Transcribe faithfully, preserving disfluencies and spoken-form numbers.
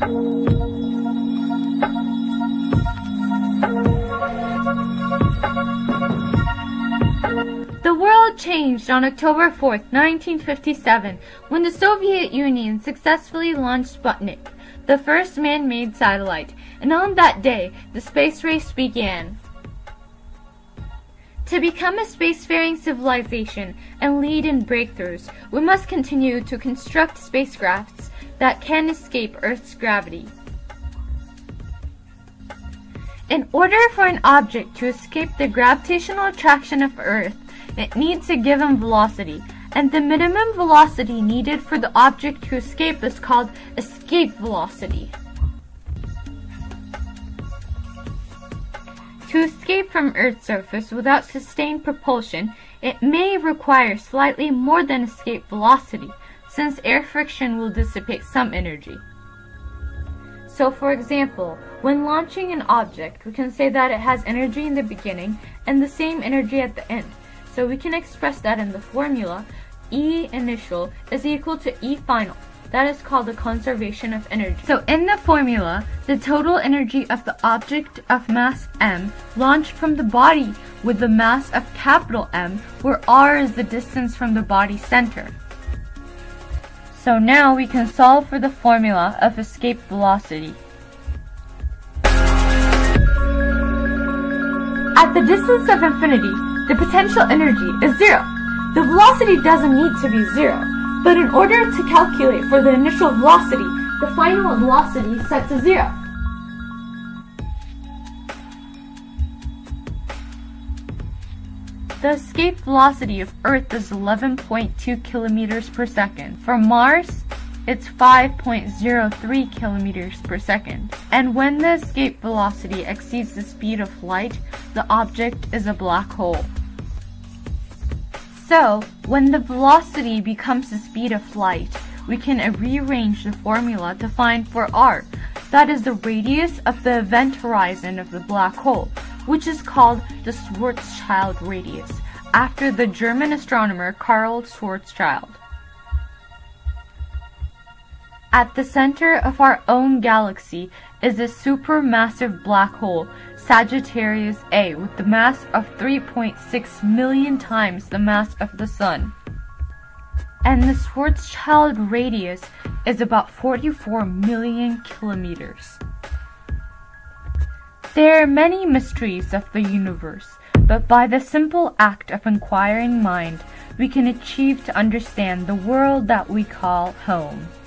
The world changed on October fourth, nineteen fifty-seven, when the Soviet Union successfully launched Sputnik, the first man-made satellite, and on that day, the space race began. To become a spacefaring civilization and lead in breakthroughs, we must continue to construct spacecrafts that can escape Earth's gravity. In order for an object to escape the gravitational attraction of Earth, it needs a given velocity, and the minimum velocity needed for the object to escape is called escape velocity. To escape from Earth's surface without sustained propulsion, it may require slightly more than escape velocity, since air friction will dissipate some energy. So for example, when launching an object, we can say that it has energy in the beginning and the same energy at the end. So we can express that in the formula, E initial is equal to E final. That is called the conservation of energy. So in the formula, the total energy of the object of mass m launched from the body with the mass of capital M, where r is the distance from the body center. So now we can solve for the formula of escape velocity. At the distance of infinity, the potential energy is zero. The velocity doesn't need to be zero, but in order to calculate for the initial velocity, the final velocity is set to zero. The escape velocity of Earth is eleven point two kilometers per second. For Mars, it's five point zero three kilometers per second. And when the escape velocity exceeds the speed of light, the object is a black hole. So, when the velocity becomes the speed of light, we can rearrange the formula to find for r, that is the radius of the event horizon of the black hole, which is called the Schwarzschild radius, after the German astronomer Karl Schwarzschild. At the center of our own galaxy is a supermassive black hole, Sagittarius A, with the mass of three point six million times the mass of the Sun. And the Schwarzschild radius is about forty-four million kilometers. There are many mysteries of the universe, but by the simple act of inquiring mind, we can achieve to understand the world that we call home.